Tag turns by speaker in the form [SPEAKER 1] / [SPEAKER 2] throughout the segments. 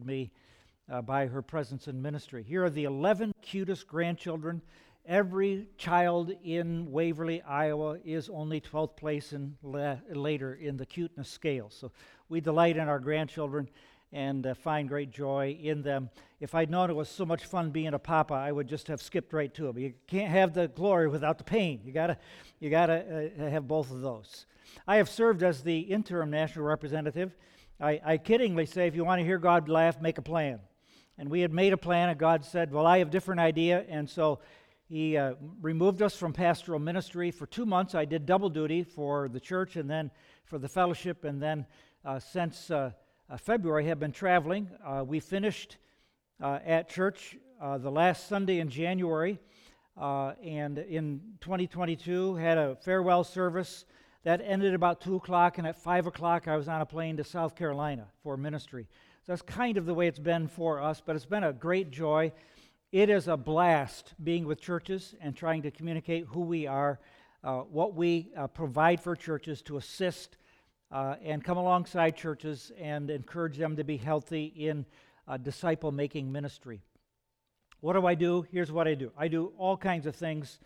[SPEAKER 1] me by her presence in ministry. Here are the 11 cutest grandchildren. Every child in Waverly, Iowa is only 12th place and later in the cuteness scale. So we delight in our grandchildren and find great joy in them. If I'd known it was so much fun being a papa, I would just have skipped right to it. But you can't have the glory without the pain. You gotta have both of those. I have served as the interim national representative. I kiddingly say, if you want to hear God laugh, make a plan. And we had made a plan, and God said, well, I have a different idea. And so He removed us from pastoral ministry for 2 months. I did double duty for the church and then for the fellowship. And then since February, have been traveling. We finished at church the last Sunday in January. And in 2022, had a farewell service. That ended about 2 o'clock, and at 5 o'clock, I was on a plane to South Carolina for ministry. So that's kind of the way it's been for us, but it's been a great joy. It is a blast being with churches and trying to communicate who we are, what we provide for churches to assist and come alongside churches and encourage them to be healthy in disciple-making ministry. What do I do? Here's what I do. I do all kinds of things.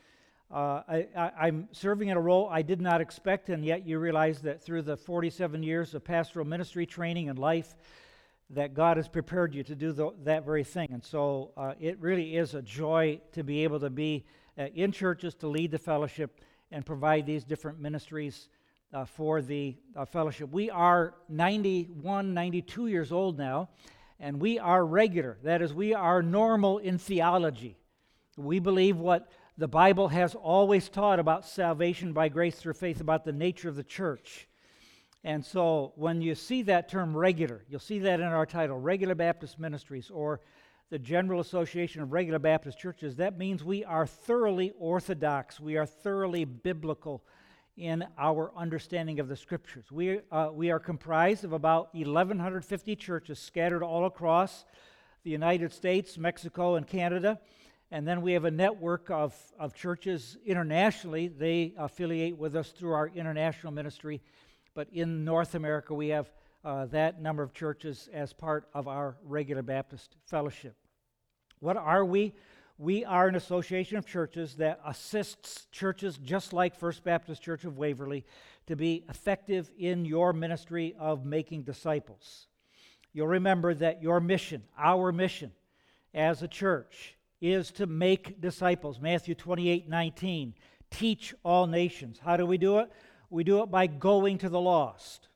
[SPEAKER 1] I'm serving in a role I did not expect, and yet you realize that through the 47 years of pastoral ministry training and life, that God has prepared you to do that very thing. And so it really is a joy to be able to be in churches, to lead the fellowship, and provide these different ministries for the fellowship. We are 91, 92 years old now, and we are regular. That is, we are normal in theology. We believe what the Bible has always taught about salvation by grace through faith, about the nature of the church. And so when you see that term regular, you'll see that in our title, Regular Baptist Ministries, or the General Association of Regular Baptist Churches. That means we are thoroughly orthodox. We are thoroughly biblical in our understanding of the Scriptures. We are comprised of about 1,150 churches scattered all across the United States, Mexico, and Canada. And then we have a network of churches internationally. They affiliate with us through our international ministry. But in North America, we have that number of churches as part of our regular Baptist fellowship. What are we? We are an association of churches that assists churches just like First Baptist Church of Waverly to be effective in your ministry of making disciples. You'll remember that your mission, our mission as a church, is to make disciples. Matthew 28:19, teach all nations. How do we do it? We do it by going to the lost.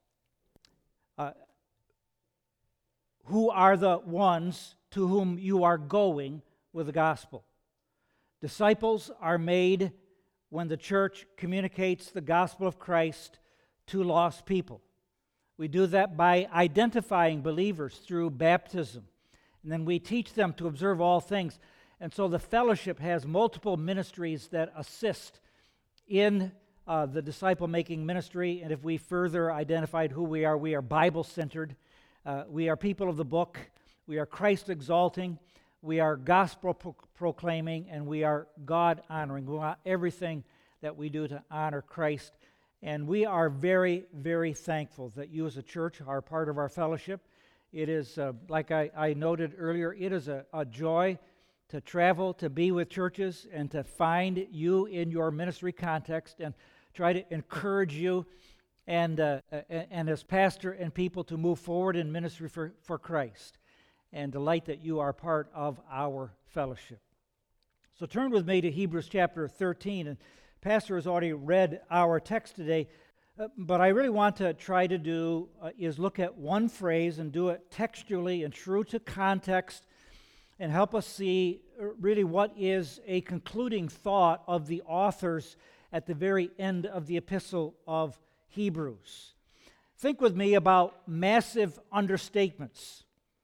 [SPEAKER 1] Who are the ones to whom you are going with the gospel? Disciples are made when the church communicates the gospel of Christ to lost people. We do that by identifying believers through baptism, and then we teach them to observe all things. And so the fellowship has multiple ministries that assist in the disciple-making ministry. And if we further identified who we are Bible-centered. We are people of the book. We are Christ-exalting. We are gospel-proclaiming. And we are God-honoring. We want everything that we do to honor Christ. And we are very, very thankful that you as a church are part of our fellowship. It is, like I noted earlier, it is a joy to travel, to be with churches, and to find you in your ministry context and try to encourage you and as pastor and people to move forward in ministry for Christ, and delight that you are part of our fellowship. So turn with me to Hebrews chapter 13, and Pastor has already read our text today, but I really want to try to do is look at one phrase and do it textually and true to context, and help us see really what is a concluding thought of the authors at the very end of the epistle of Hebrews. Think with me about massive understatements.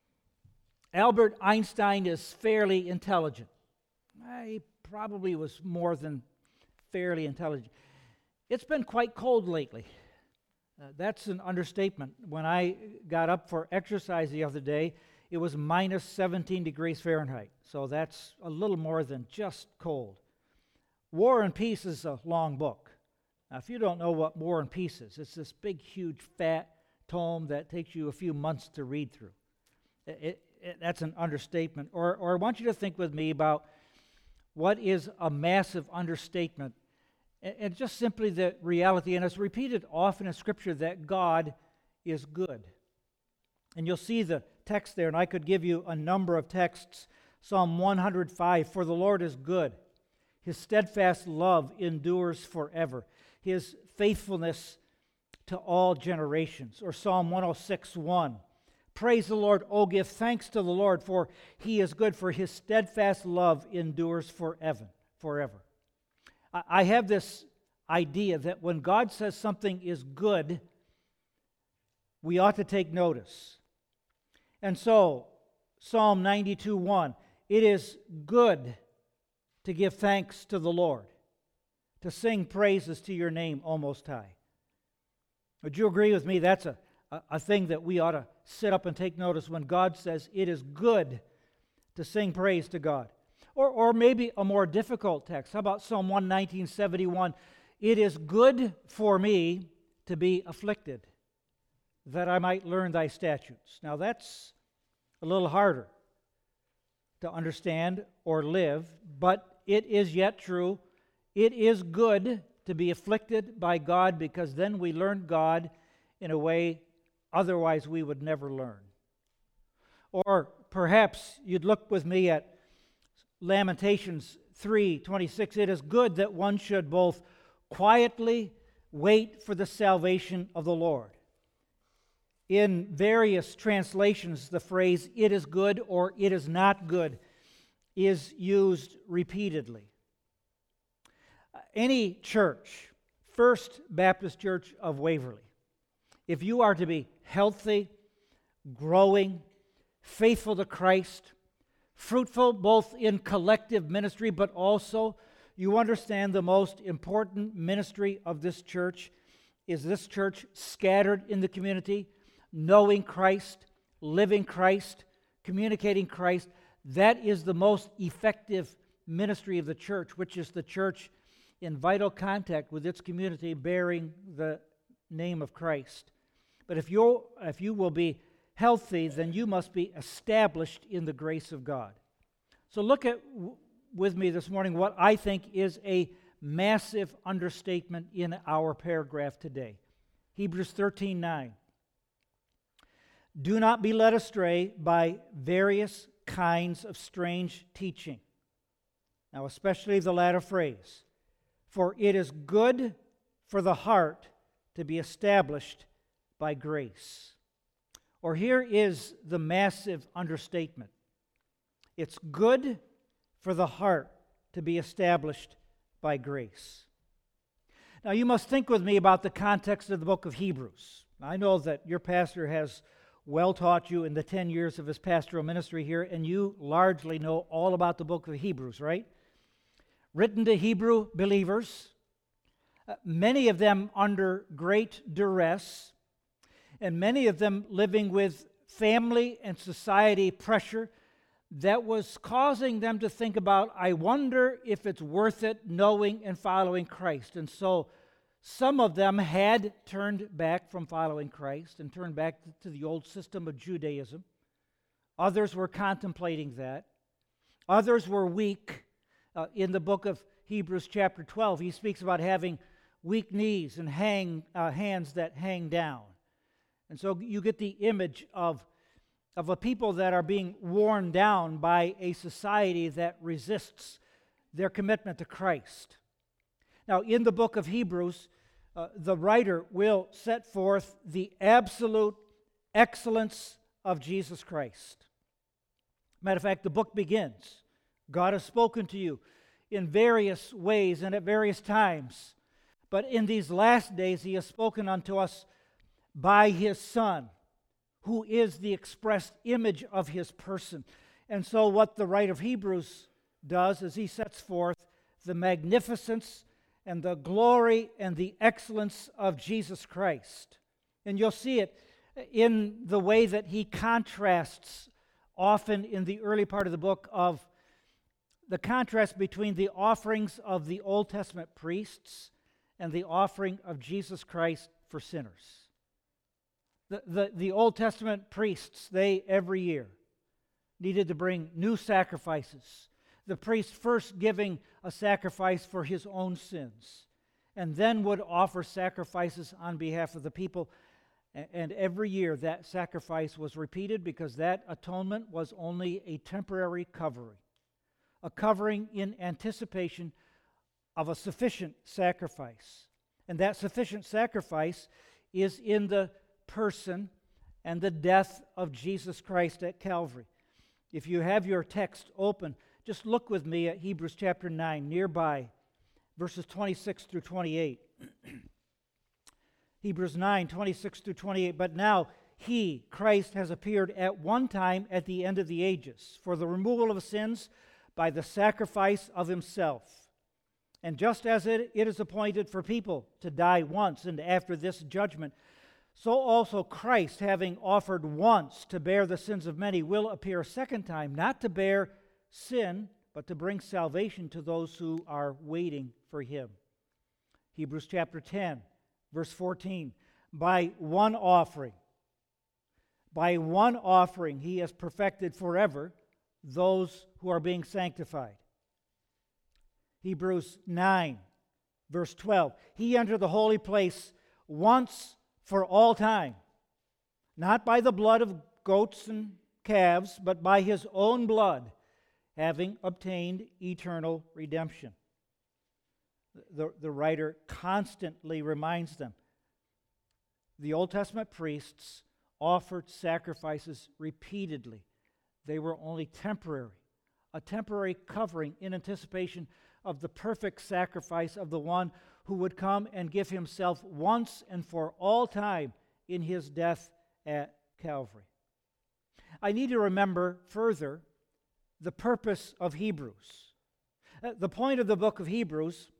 [SPEAKER 1] Albert Einstein is fairly intelligent. He probably was more than fairly intelligent. It's been quite cold lately. That's an understatement. When I got up for exercise the other day, it was minus 17 degrees Fahrenheit, so that's a little more than just cold. War and Peace is a long book. Now, if you don't know what War and Peace is, it's this big, huge, fat tome that takes you a few months to read through. that's an understatement. Or I want you to think with me about what is a massive understatement. And just simply the reality, and it's repeated often in Scripture, that God is good. And you'll see the text there, and I could give you a number of texts. Psalm 105, for the Lord is good. His steadfast love endures forever. His faithfulness to all generations. Or Psalm 106:1. Praise the Lord, oh give thanks to the Lord, for he is good, for his steadfast love endures forever. I have this idea that when God says something is good, we ought to take notice. And so, Psalm 92:1, it is good to give thanks to the Lord, to sing praises to your name, O Most High. Would you agree with me? That's a thing that we ought to sit up and take notice when God says it is good to sing praise to God. Or maybe a more difficult text. How about Psalm 119:71? It is good for me to be afflicted, that I might learn thy statutes. Now that's a little harder to understand or live, but it is yet true. It is good to be afflicted by God, because then we learn God in a way otherwise we would never learn. Or perhaps you'd look with me at Lamentations 3:26. It is good that one should both quietly wait for the salvation of the Lord. In various translations, the phrase "it is good" or "it is not good" is used repeatedly. Any church, First Baptist Church of Waverly, if you are to be healthy, growing, faithful to Christ, fruitful both in collective ministry, but also you understand the most important ministry of this church is this church scattered in the community, knowing Christ, living Christ, communicating Christ. That is the most effective ministry of the church, which is the church in vital contact with its community, bearing the name of Christ. But if you will be healthy, then you must be established in the grace of God. So look at with me this morning what I think is a massive understatement in our paragraph today. Hebrews 13:9. Do not be led astray by various kinds of strange teaching. Now, especially the latter phrase, for it is good for the heart to be established by grace. Or here is the massive understatement. It's good for the heart to be established by grace. Now, you must think with me about the context of the book of Hebrews. I know that your pastor has well taught you in the 10 years of his pastoral ministry here, and you largely know all about the book of Hebrews, right? Written to Hebrew believers, many of them under great duress, and many of them living with family and society pressure that was causing them to think about, I wonder if it's worth it knowing and following Christ. And so some of them had turned back from following Christ and turned back to the old system of Judaism. Others were contemplating that. Others were weak. In the book of Hebrews chapter 12, he speaks about having weak knees and hands that hang down. And so you get the image of a people that are being worn down by a society that resists their commitment to Christ. Now, in the book of Hebrews, the writer will set forth the absolute excellence of Jesus Christ. Matter of fact, the book begins. God has spoken to you in various ways and at various times, but in these last days he has spoken unto us by his Son, who is the expressed image of his person. And so what the writer of Hebrews does is he sets forth the magnificence and the glory and the excellence of Jesus Christ. And you'll see it in the way that he contrasts often in the early part of the book of the contrast between the offerings of the Old Testament priests and the offering of Jesus Christ for sinners. The Old Testament priests, they every year needed to bring new sacrifices. The priest first giving a sacrifice for his own sins, and then would offer sacrifices on behalf of the people. And every year that sacrifice was repeated because that atonement was only a temporary covering, a covering in anticipation of a sufficient sacrifice. And that sufficient sacrifice is in the person and the death of Jesus Christ at Calvary. If you have your text open, just look with me at Hebrews chapter 9, nearby, verses 26 through 28. Hebrews 9, 26 through 28. But now he, Christ, has appeared at one time at the end of the ages for the removal of sins by the sacrifice of himself. And just as it is appointed for people to die once, and after this judgment, so also Christ, having offered once to bear the sins of many, will appear a second time, not to bear sin, but to bring salvation to those who are waiting for him. Hebrews chapter 10, verse 14. By one offering he has perfected forever those who are being sanctified. Hebrews 9, verse 12. He entered the holy place once for all time, not by the blood of goats and calves, but by his own blood, having obtained eternal redemption. The writer constantly reminds them the Old Testament priests offered sacrifices repeatedly. They were only temporary, a temporary covering in anticipation of the perfect sacrifice of the one who would come and give himself once and for all time in his death at Calvary. I need to remember further the purpose of Hebrews. The point of the book of Hebrews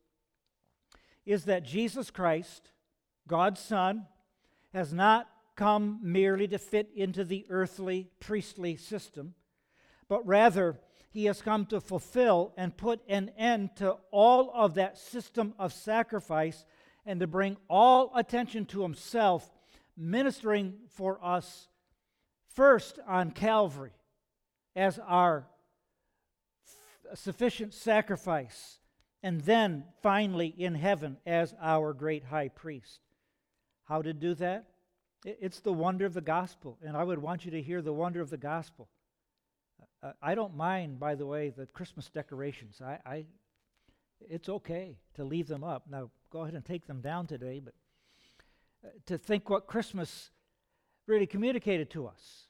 [SPEAKER 1] is that Jesus Christ, God's Son, has not come merely to fit into the earthly priestly system, but rather he has come to fulfill and put an end to all of that system of sacrifice and to bring all attention to himself, ministering for us first on Calvary as our sufficient sacrifice, and then finally in heaven as our great high priest. How to do that? It's the wonder of the gospel, and I would want you to hear the wonder of the gospel. I don't mind, by the way, the Christmas decorations. It's okay to leave them up. Now, go ahead and take them down today, but to think what Christmas really communicated to us.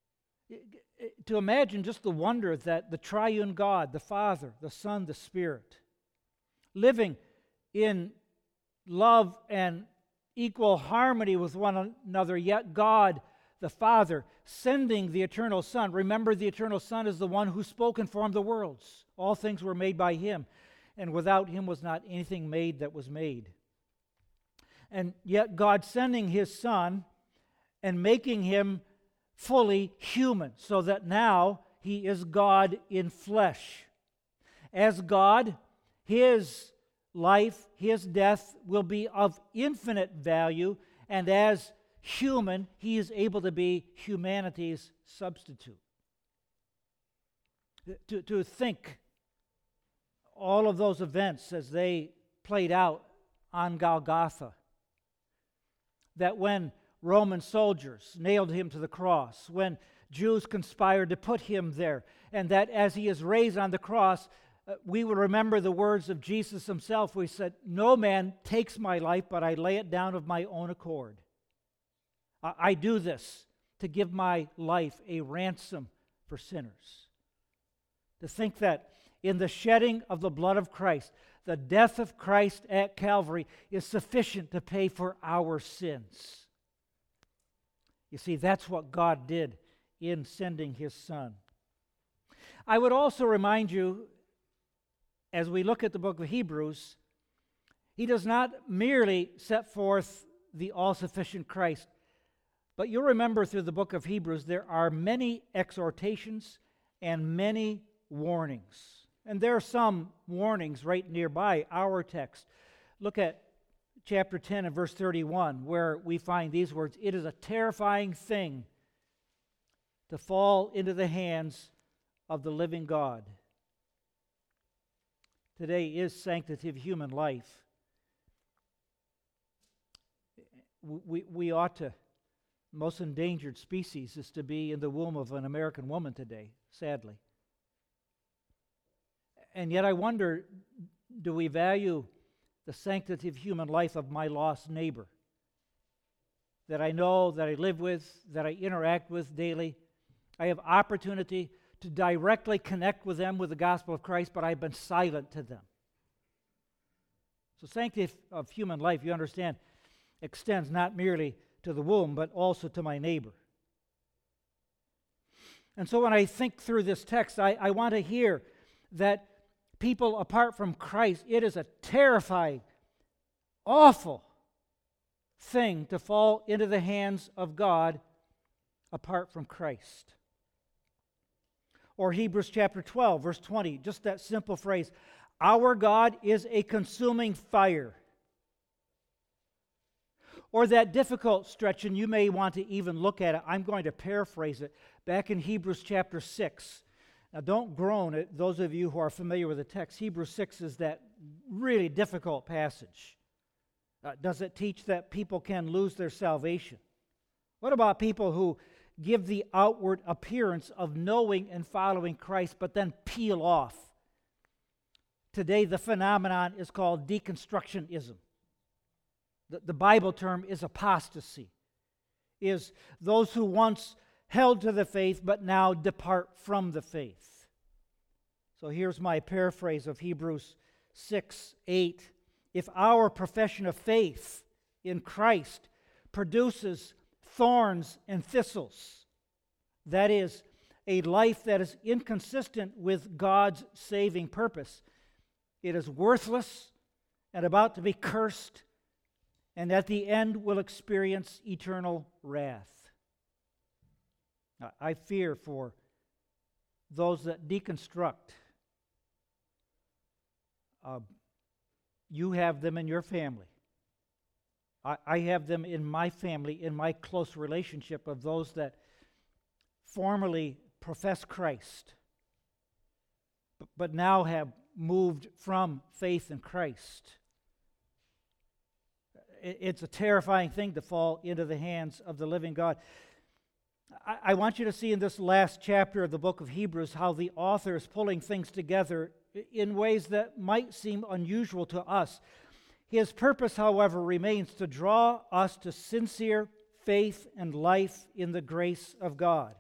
[SPEAKER 1] To imagine just the wonder that the triune God, the Father, the Son, the Spirit, living in love and equal harmony with one another, yet God, the Father, sending the eternal Son. Remember, the eternal Son is the one who spoke and formed the worlds. All things were made by him, and without him was not anything made that was made. And yet God sending his Son and making him fully human, so that now he is God in flesh. As God, his life, his death will be of infinite value, and as human, he is able to be humanity's substitute. To think all of those events as they played out on Golgotha, that when Roman soldiers nailed him to the cross, when Jews conspired to put him there, and that as he is raised on the cross, we will remember the words of Jesus himself. We said, "No man takes my life, but I lay it down of my own accord." I do this to give my life a ransom for sinners. To think that in the shedding of the blood of Christ, the death of Christ at Calvary is sufficient to pay for our sins. You see, that's what God did in sending his Son. I would also remind you, as we look at the book of Hebrews, he does not merely set forth the all-sufficient Christ, but you'll remember through the book of Hebrews there are many exhortations and many warnings. And there are some warnings right nearby our text. Look at chapter 10 and verse 31, where we find these words: "It is a terrifying thing to fall into the hands of the living God. Today is Sanctity of Human Life. We ought to, most endangered species is to be in the womb of an American woman today, sadly. And yet I wonder, do we value the sanctity of human life of my lost neighbor that I know, that I live with, that I interact with daily? I have opportunity to directly connect with them with the gospel of Christ, but I've been silent to them. So sanctity of human life, you understand, extends not merely to the womb, but also to my neighbor. And so when I think through this text, I want to hear that people apart from Christ, it is a terrifying, awful thing to fall into the hands of God apart from Christ. Or Hebrews chapter 12, verse 20, just that simple phrase, our God is a consuming fire. Or that difficult stretch, and you may want to even look at it. I'm going to paraphrase it. Back in Hebrews chapter 6. Now don't groan at those of you who are familiar with the text. Hebrews 6 is that really difficult passage. Does it teach that people can lose their salvation? What about people who give the outward appearance of knowing and following Christ, but then peel off? Today the phenomenon is called deconstructionism. The Bible term is apostasy, is those who once held to the faith but now depart from the faith. So here's my paraphrase of Hebrews 6:8. If our profession of faith in Christ produces thorns and thistles, that is, a life that is inconsistent with God's saving purpose, it is worthless and about to be cursed, and at the end will experience eternal wrath. I fear for those that deconstruct. You have them in your family. I have them in my family, in my close relationship of those that formerly profess Christ, but now have moved from faith in Christ. It's a terrifying thing to fall into the hands of the living God. I want you to see in this last chapter of the book of Hebrews how the author is pulling things together in ways that might seem unusual to us. His purpose, however, remains to draw us to sincere faith and life in the grace of God.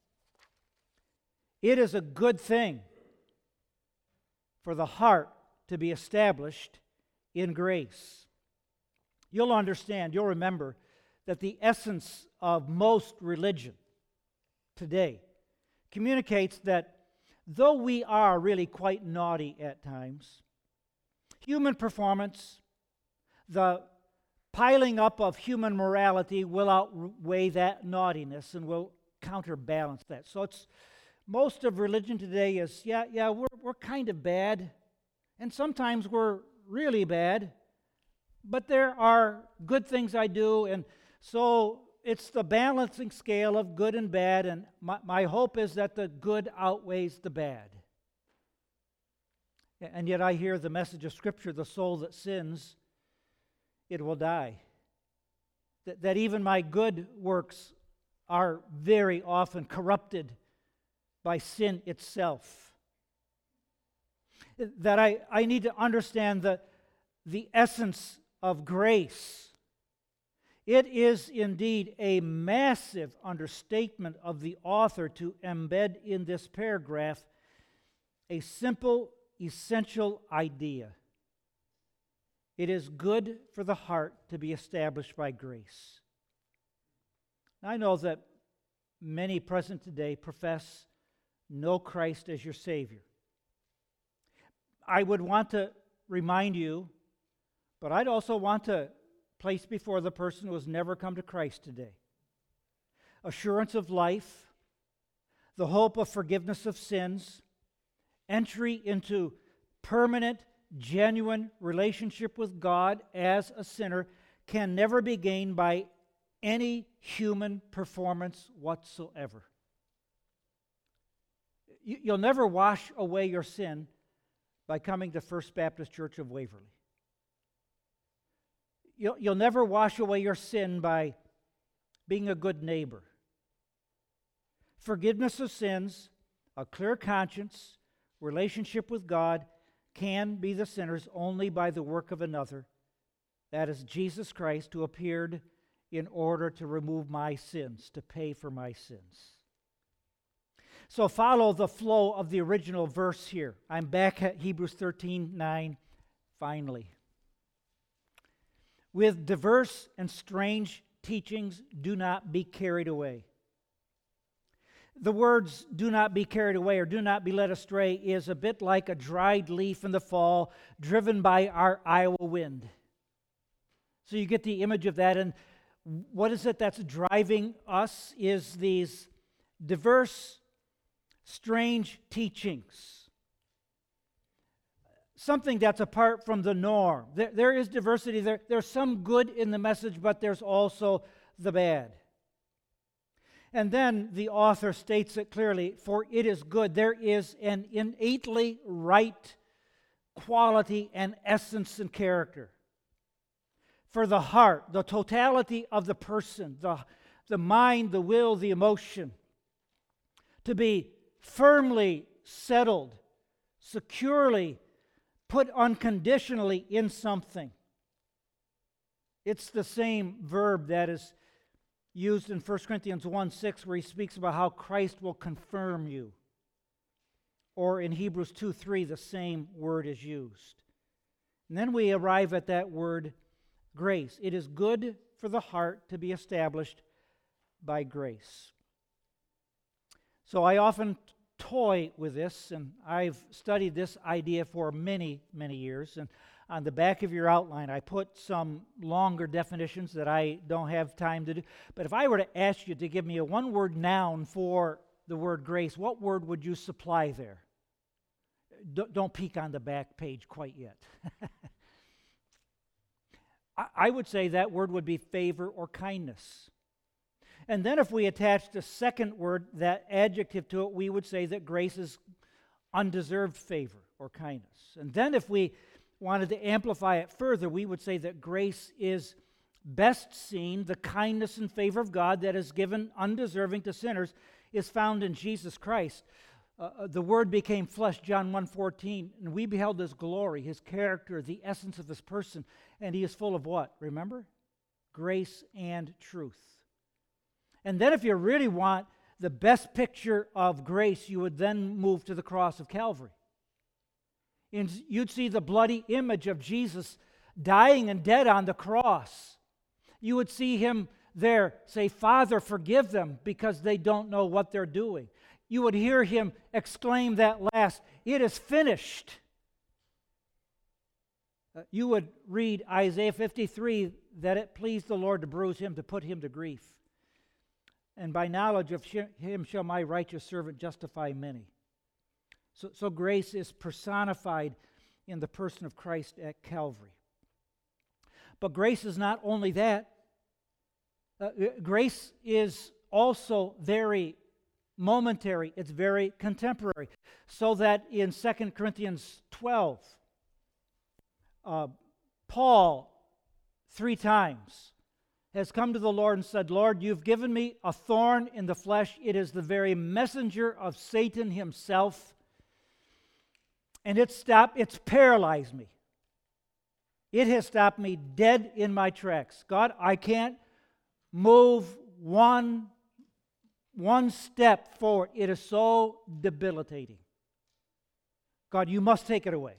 [SPEAKER 1] It is a good thing for the heart to be established in grace. You'll understand, you'll remember that the essence of most religion today communicates that though we are really quite naughty at times, human performance, the piling up of human morality will outweigh that naughtiness and will counterbalance that. So it's most of religion today is, we're kind of bad, and sometimes we're really bad, but there are good things I do, and so it's the balancing scale of good and bad, and my hope is that the good outweighs the bad. And yet I hear the message of Scripture, the soul that sins, it will die. That even my good works are very often corrupted by sin itself. That I need to understand the essence of grace. It is indeed a massive understatement of the author to embed in this paragraph a simple, essential idea. It is good for the heart to be established by grace. I know that many present today profess know Christ as your Savior. I would want to remind you, but I'd also want to place before the person who has never come to Christ today assurance of life, the hope of forgiveness of sins, entry into permanent, genuine relationship with God as a sinner can never be gained by any human performance whatsoever. You'll never wash away your sin by coming to First Baptist Church of Waverly. You'll never wash away your sin by being a good neighbor. Forgiveness of sins, a clear conscience, relationship with God can be the sinner's only by the work of another. That is Jesus Christ, who appeared in order to remove my sins, to pay for my sins. So follow the flow of the original verse here. I'm back at Hebrews 13:9, finally. With diverse and strange teachings, do not be carried away. The words do not be carried away or do not be led astray is a bit like a dried leaf in the fall driven by our Iowa wind. So you get the image of that. And what is it that's driving us is these diverse, strange teachings. Something that's apart from the norm. There is diversity. There's some good in the message, but there's also the bad. And then the author states it clearly, for it is good. There is an innately right quality and essence and character. For the heart, the totality of the person, the mind, the will, the emotion, to be firmly settled, securely, put unconditionally in something. It's the same verb that is used in 1 Corinthians 1:6, where he speaks about how Christ will confirm you. Or in Hebrews 2:3, the same word is used. And then we arrive at that word, grace. It is good for the heart to be established by grace. So I often toy with this, and I've studied this idea for many, many years. And on the back of your outline, I put some longer definitions that I don't have time to do. But if I were to ask you to give me a one-word noun for the word grace, what word would you supply there? Don't peek on the back page quite yet. I would say that word would be favor or kindness. And then if we attached a second word, that adjective to it, we would say that grace is undeserved favor or kindness. And then if we wanted to amplify it further, we would say that grace is best seen, the kindness and favor of God that is given undeserving to sinners is found in Jesus Christ. The Word became flesh, John 1:14, and we beheld His glory, His character, the essence of His person, and He is full of what? Remember? Grace and truth. And then if you really want the best picture of grace, you would then move to the cross of Calvary. And you'd see the bloody image of Jesus dying and dead on the cross. You would see Him there say, Father, forgive them because they don't know what they're doing. You would hear Him exclaim that last, it is finished. You would read Isaiah 53, that it pleased the Lord to bruise Him, to put Him to grief. And by knowledge of Him shall my righteous servant justify many. So grace is personified in the person of Christ at Calvary. But grace is not only that. Grace is also very momentary. It's very contemporary. So that in 2 Corinthians 12, Paul 3 times has come to the Lord and said, Lord, you've given me a thorn in the flesh. It is the very messenger of Satan himself. And it's paralyzed me. It has stopped me dead in my tracks. God, I can't move one step forward. It is so debilitating. God, you must take it away.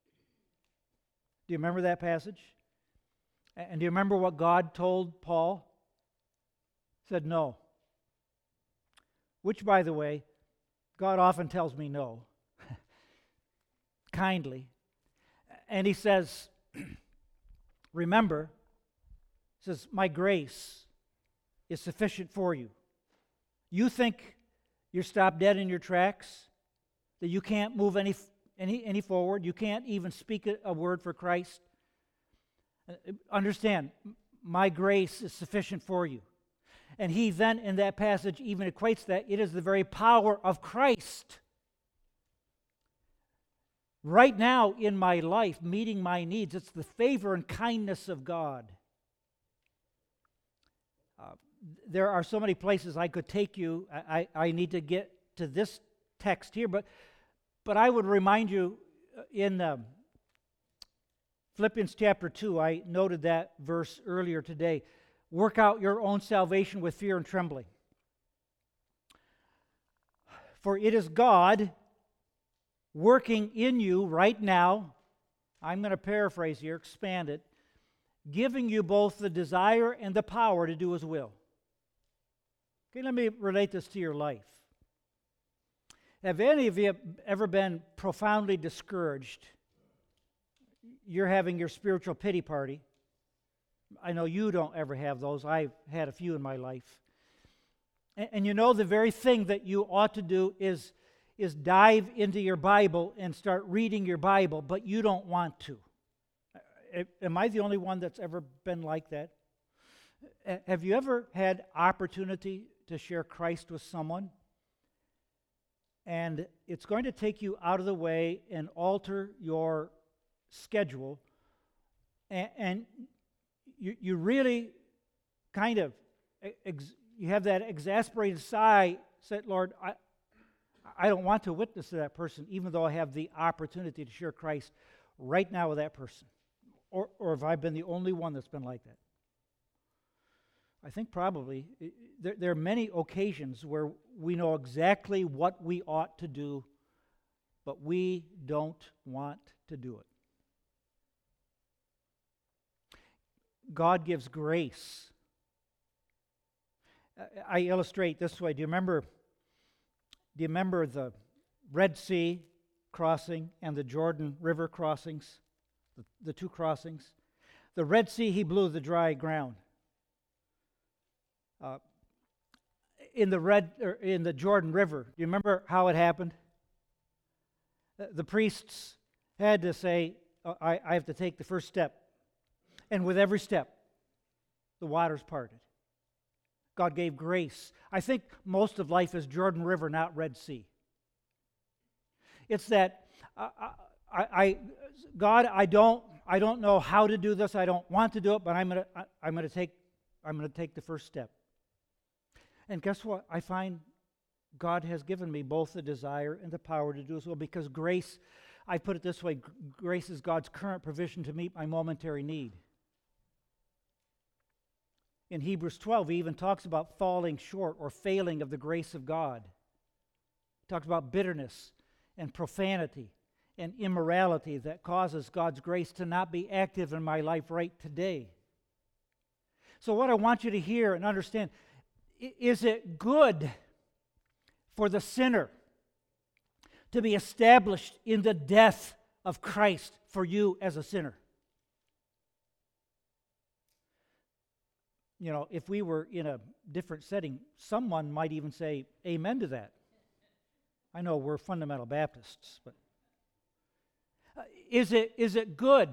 [SPEAKER 1] Do you remember that passage? And do you remember what God told Paul? He said, no. Which, by the way, God often tells me no. Kindly. And He says, remember, He says, my grace is sufficient for you. You think you're stopped dead in your tracks? That you can't move any forward? You can't even speak a word for Christ? Understand, my grace is sufficient for you. And he then, in that passage, even equates that it is the very power of Christ right now in my life, meeting my needs. It's the favor and kindness of God. There are so many places I could take you. I need to get to this text here, but I would remind you in Philippians chapter 2, I noted that verse earlier today. Work out your own salvation with fear and trembling. For it is God working in you right now. I'm going to paraphrase here, expand it, giving you both the desire and the power to do His will. Okay, let me relate this to your life. Have any of you ever been profoundly discouraged? You're having your spiritual pity party. I know you don't ever have those. I've had a few in my life. And you know the very thing that you ought to do is dive into your Bible and start reading your Bible, but you don't want to. Am I the only one that's ever been like that? Have you ever had opportunity to share Christ with someone, and it's going to take you out of the way and alter your schedule, and you really kind of you have that exasperated sigh, said, Lord, I don't want to witness to that person, even though I have the opportunity to share Christ right now with that person. Or have I been the only one that's been like that? I think probably. There are many occasions where we know exactly what we ought to do, but we don't want to do it. God gives grace. I illustrate this way. Do you remember the Red Sea crossing and the Jordan River crossings? The two crossings. The Red Sea, He blew the dry ground. In the Jordan River, do you remember how it happened? The priests had to say, I have to take the first step. And with every step, the waters parted. God gave grace. I think most of life is Jordan River, not Red Sea. It's that God, I don't know how to do this. I don't want to do it, but I'm going to take the first step. And guess what? I find God has given me both the desire and the power to do as well, because grace, I put it this way, grace is God's current provision to meet my momentary need. In Hebrews 12, he even talks about falling short or failing of the grace of God. He talks about bitterness and profanity and immorality that causes God's grace to not be active in my life right today. So what I want you to hear and understand, is it good for the sinner to be established in the death of Christ for you as a sinner? You know, if we were in a different setting, someone might even say amen to that. I know we're fundamental Baptists, but is it good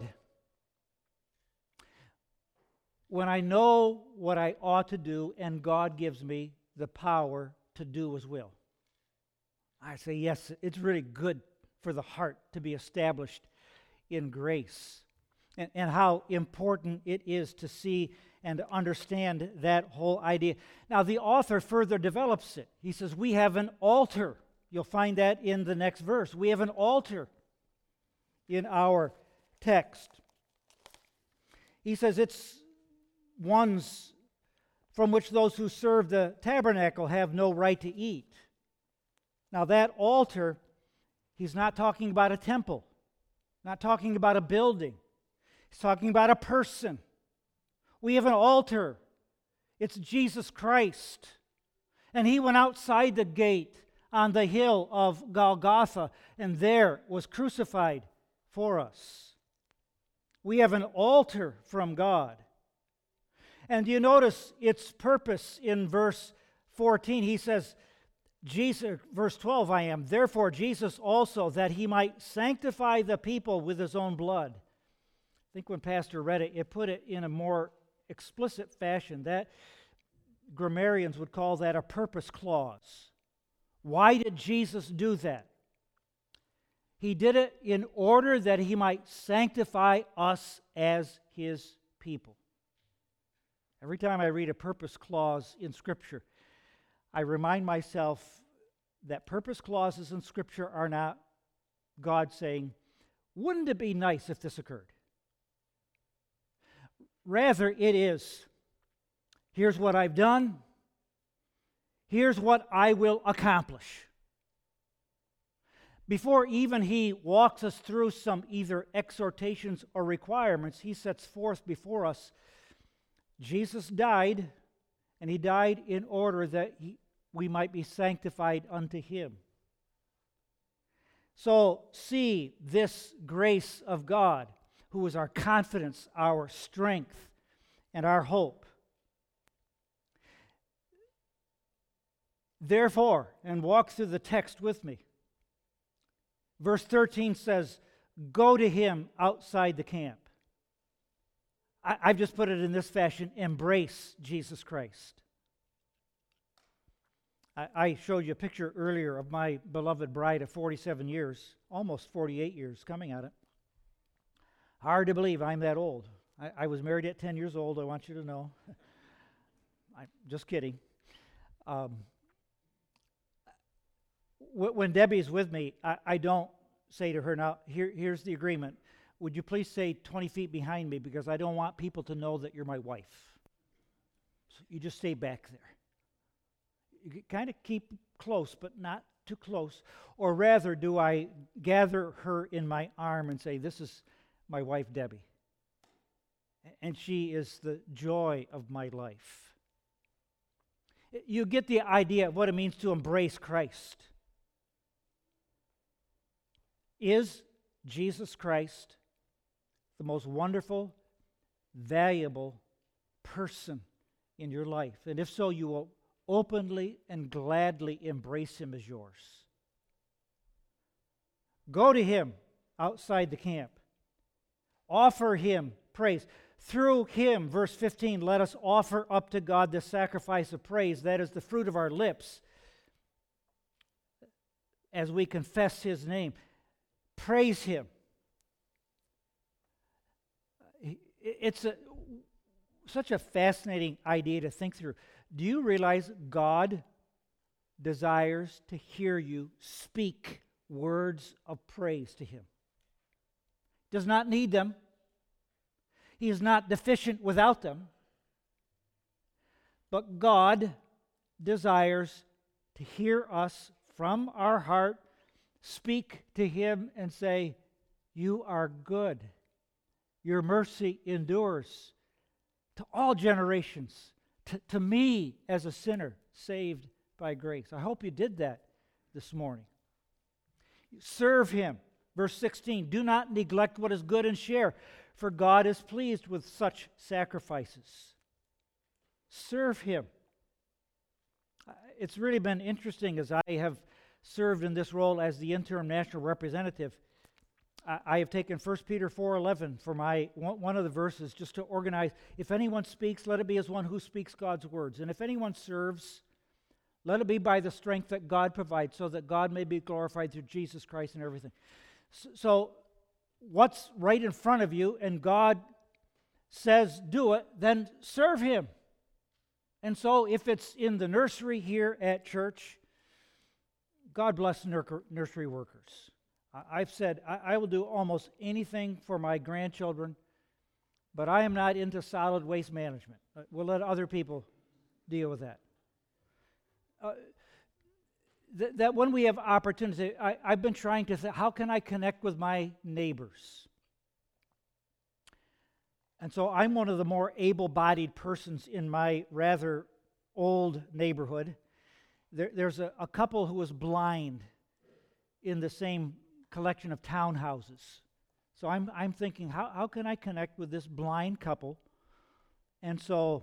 [SPEAKER 1] when I know what I ought to do and God gives me the power to do His will? I say yes, it's really good for the heart to be established in grace, and how important it is to see and to understand that whole idea. Now, the author further develops it. He says, we have an altar. You'll find that in the next verse. We have an altar in our text. He says it's ones from which those who serve the tabernacle have no right to eat. Now, that altar, he's not talking about a temple, not talking about a building. He's talking about a person. We have an altar. It's Jesus Christ. And He went outside the gate on the hill of Golgotha, and there was crucified for us. We have an altar from God. And you notice its purpose in verse 14. He says, Jesus, verse 12, I am. Therefore, Jesus also, that He might sanctify the people with His own blood. I think when Pastor read it, it put it in a more explicit fashion. That grammarians would call that a purpose clause. Why did Jesus do that? He did it in order that he might sanctify us as his people. Every time I read a purpose clause in Scripture, I remind myself that purpose clauses in Scripture are not God saying, wouldn't it be nice if this occurred? Rather, it is, here's what I've done, here's what I will accomplish. Before even he walks us through some either exhortations or requirements, he sets forth before us, Jesus died, and he died in order that we might be sanctified unto him. So see this grace of God, who is our confidence, our strength, and our hope. Therefore, and walk through the text with me. Verse 13 says, go to him outside the camp. I've just put it in this fashion, embrace Jesus Christ. I showed you a picture earlier of my beloved bride of 47 years, almost 48 years coming at it. Hard to believe I'm that old. I was married at 10 years old, I want you to know. I'm just kidding. When Debbie's with me, I don't say to her, now, here's the agreement. Would you please stay 20 feet behind me because I don't want people to know that you're my wife. So you just stay back there. You kind of keep close, but not too close. Or rather, do I gather her in my arm and say, this is my wife, Debbie. And she is the joy of my life. You get the idea of what it means to embrace Christ. Is Jesus Christ the most wonderful, valuable person in your life? And if so, you will openly and gladly embrace him as yours. Go to him outside the camp. Offer him praise. Through him, verse 15, let us offer up to God the sacrifice of praise. That is the fruit of our lips as we confess his name. Praise him. It's such a fascinating idea to think through. Do you realize God desires to hear you speak words of praise to him? Does not need them. He is not deficient without them. But God desires to hear us from our heart speak to him and say, you are good. Your mercy endures to all generations, to me as a sinner saved by grace. I hope you did that this morning. Serve him. Verse 16, do not neglect what is good and share, for God is pleased with such sacrifices. Serve him. It's really been interesting as I have served in this role as the interim national representative. I have taken 1 Peter 4:11 for one of the verses just to organize. If anyone speaks, let it be as one who speaks God's words. And if anyone serves, let it be by the strength that God provides, so that God may be glorified through Jesus Christ and everything. So what's right in front of you and God says do it, then serve him. And so if it's in the nursery here at church, God bless nursery workers. I've said I will do almost anything for my grandchildren, but I am not into solid waste management. We'll let other people deal with that. That when we have opportunity, I've been trying to think, how can I connect with my neighbors? And so I'm one of the more able-bodied persons in my rather old neighborhood. There's a couple who was blind in the same collection of townhouses. So I'm thinking, how can I connect with this blind couple? And so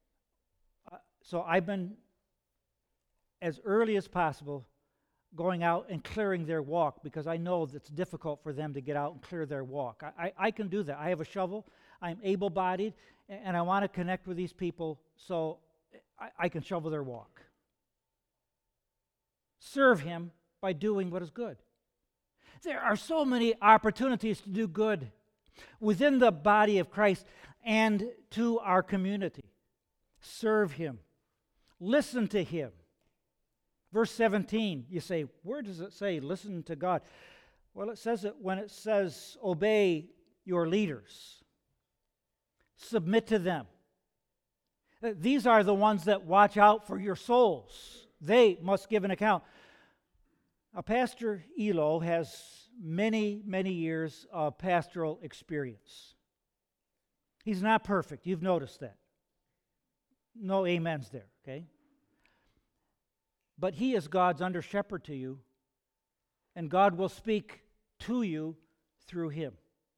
[SPEAKER 1] I've been, as early as possible, going out and clearing their walk, because I know that it's difficult for them to get out and clear their walk. I can do that. I have a shovel. I'm able-bodied, and I want to connect with these people so I can shovel their walk. Serve him by doing what is good. There are so many opportunities to do good within the body of Christ and to our community. Serve Him. Listen to Him. Verse 17, you say, where does it say listen to God? Well, it says it when it says obey your leaders. Submit to them. These are the ones that watch out for your souls. They must give an account. Pastor Elo has many, many years of pastoral experience. He's not perfect. You've noticed that. No amens there, okay? But he is God's under-shepherd to you, and God will speak to you through him.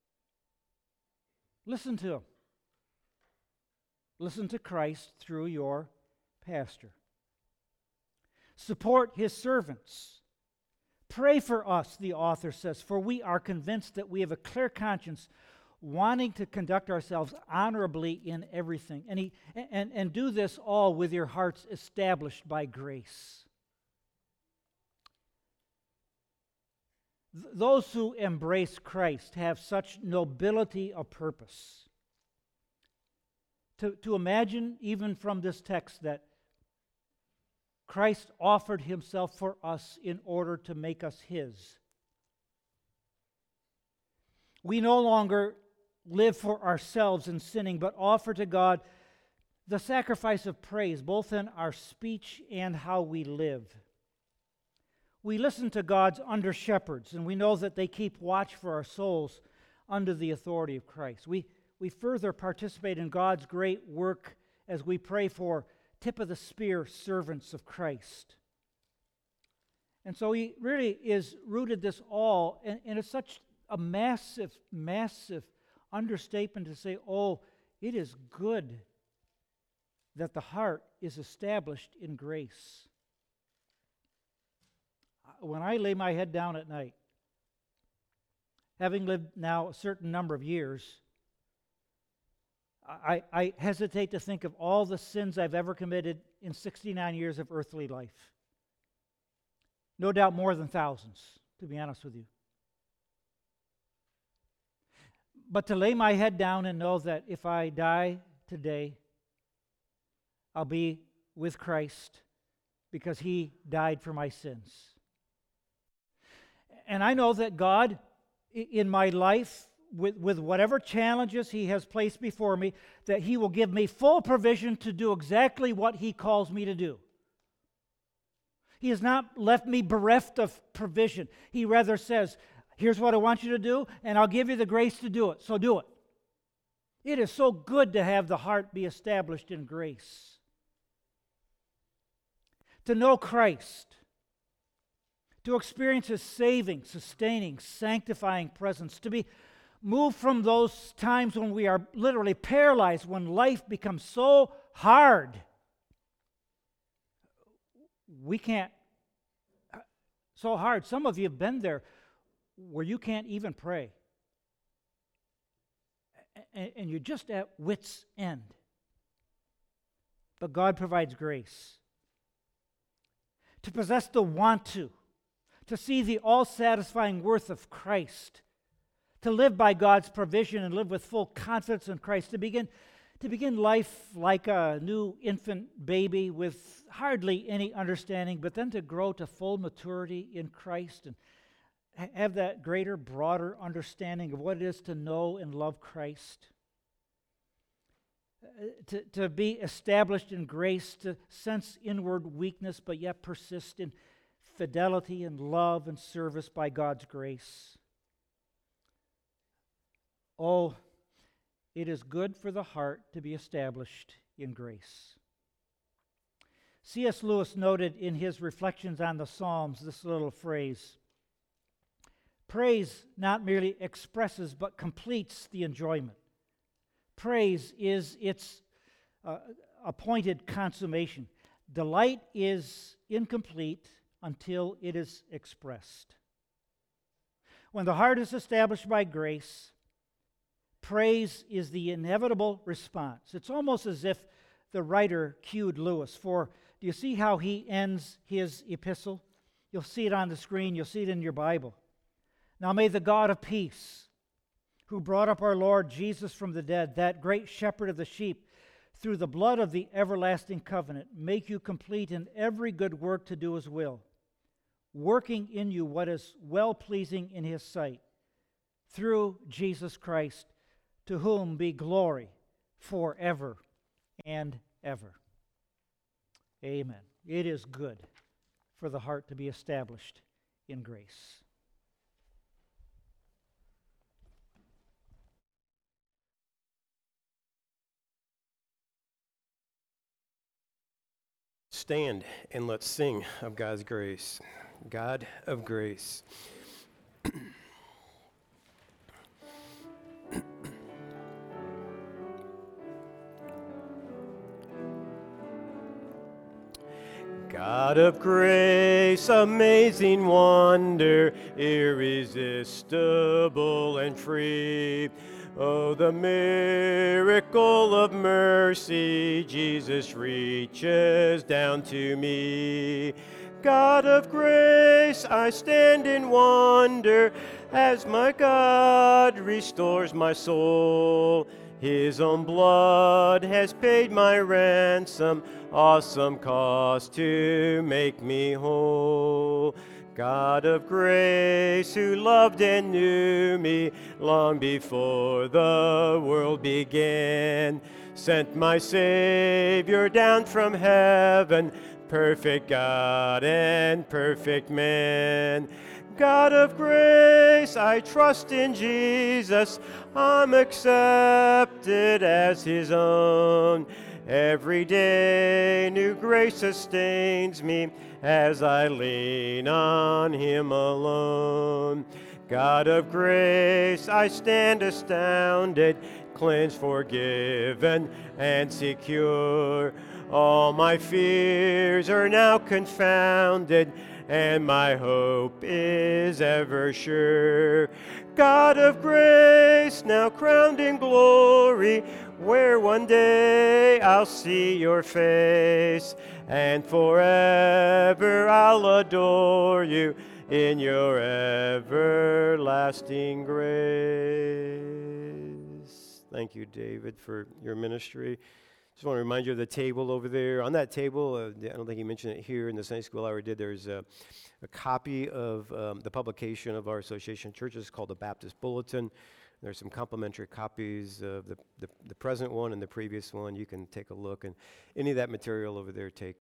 [SPEAKER 1] Listen to him. Listen to Christ through your pastor. Support his servants. Pray for us, the author says, for we are convinced that we have a clear conscience, wanting to conduct ourselves honorably in everything. And do this all with your hearts established by grace. Those who embrace Christ have such nobility of purpose. To imagine, even from this text, that Christ offered himself for us in order to make us his. We no longer live for ourselves in sinning, but offer to God the sacrifice of praise, both in our speech and how we live. We listen to God's under-shepherds, and we know that they keep watch for our souls under the authority of Christ. We further participate in God's great work as we pray for tip-of-the-spear servants of Christ. And so he really is rooted this all, and it's such a massive, massive understatement to say, oh, it is good that the heart is established in grace. When I lay my head down at night, having lived now a certain number of years, I hesitate to think of all the sins I've ever committed in 69 years of earthly life. No doubt more than thousands, to be honest with you. But to lay my head down and know that if I die today, I'll be with Christ because he died for my sins. And I know that God, in my life, with whatever challenges he has placed before me, that he will give me full provision to do exactly what he calls me to do. He has not left me bereft of provision. He rather says, here's what I want you to do, and I'll give you the grace to do it, so do it. It is so good to have the heart be established in grace. To know Christ, to experience his saving, sustaining, sanctifying presence, to be moved from those times when we are literally paralyzed, when life becomes so hard. We can't, so hard. Some of you have been there where you can't even pray. And you're just at wit's end. But God provides grace. To possess the want to see the all-satisfying worth of Christ, to live by God's provision and live with full confidence in Christ, to begin life like a new infant baby with hardly any understanding, but then to grow to full maturity in Christ and have that greater, broader understanding of what it is to know and love Christ. To be established in grace, to sense inward weakness, but yet persist in fidelity and love and service by God's grace. Oh, it is good for the heart to be established in grace. C.S. Lewis noted in his reflections on the Psalms this little phrase: praise not merely expresses but completes the enjoyment. Praise is its appointed consummation. Delight is incomplete until it is expressed. When the heart is established by grace, praise is the inevitable response. It's almost as if the writer cued Lewis. For do you see how he ends his epistle? You'll see it on the screen. You'll see it in your Bible. Now may the God of peace, who brought up our Lord Jesus from the dead, that great shepherd of the sheep, through the blood of the everlasting covenant, make you complete in every good work to do his will, working in you what is well-pleasing in his sight, through Jesus Christ, to whom be glory forever and ever. Amen. It is good for the heart to be established in grace.
[SPEAKER 2] Stand and let's sing of God's grace. God of grace. God of grace, amazing wonder, irresistible and free. Oh, the miracle of mercy, Jesus reaches down to me. God of grace, I stand in wonder as my God restores my soul. His own blood has paid my ransom, awesome cost to make me whole. God of grace, who loved and knew me long before the world began, sent my Savior down from heaven, perfect God and perfect man. God of grace, I trust in Jesus, I'm accepted as his own. Every day new grace sustains me as I lean on him alone. God of grace, I stand astounded, cleansed, forgiven, and secure. All my fears are now confounded, and my hope is ever sure. God of grace, now crowned in glory, where one day I'll see your face, and forever I'll adore you in your everlasting grace. Thank you, David, for your ministry. Just want to remind you of the table over there. On that table, I don't think he mentioned it here in the Sunday school hour did, there's a copy of the publication of our association churches called the Baptist Bulletin. There's some complimentary copies of the present one and the previous one. You can take a look, and any of that material over there, take